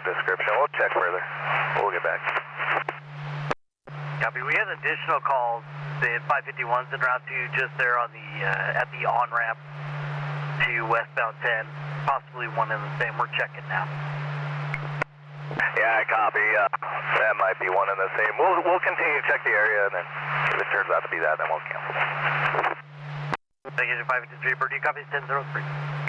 that description. We'll check further. We'll get back. Copy. We had additional calls. They had 551s en route to just there on the at the on-ramp to westbound 10. Possibly one and the same. We're checking now. Yeah, copy. That might be one and the same. We'll continue to check the area, and then if it turns out to be that, then we'll cancel. Thank you, 553. Purdue, copy 1003.